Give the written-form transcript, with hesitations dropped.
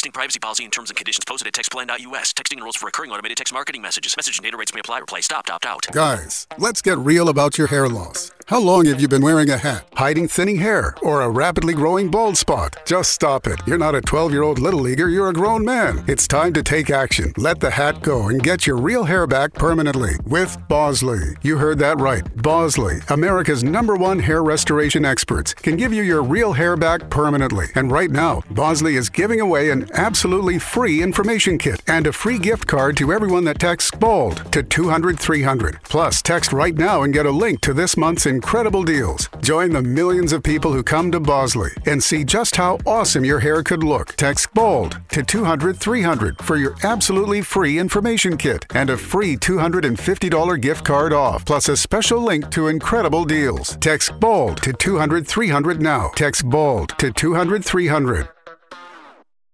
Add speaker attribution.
Speaker 1: Texting privacy policy and terms and conditions posted at textplan.us. Texting enrolls for recurring automated text marketing messages. Message and data rates may apply. Reply stop, opt out.
Speaker 2: Guys, let's get real about your hair loss. How long have you been wearing a hat, hiding thinning hair, or a rapidly growing bald spot? Just stop it. You're not a 12-year-old little leaguer, you're a grown man. It's time to take action. Let the hat go and get your real hair back permanently with Bosley. You heard that right. Bosley, America's #1 hair restoration experts, can give you your real hair back permanently. And right now, Bosley is giving away an absolutely free information kit and a free gift card to everyone that texts BALD to 200-300. Plus, text right now and get a link to this month's incredible deals. Join the millions of people who come to Bosley and see just how awesome your hair could look. Text BALD to 200-300 for your absolutely free information kit and a free $250 gift card off, plus a special link to incredible deals. Text BALD to 200-300 now. Text BALD to 200-300.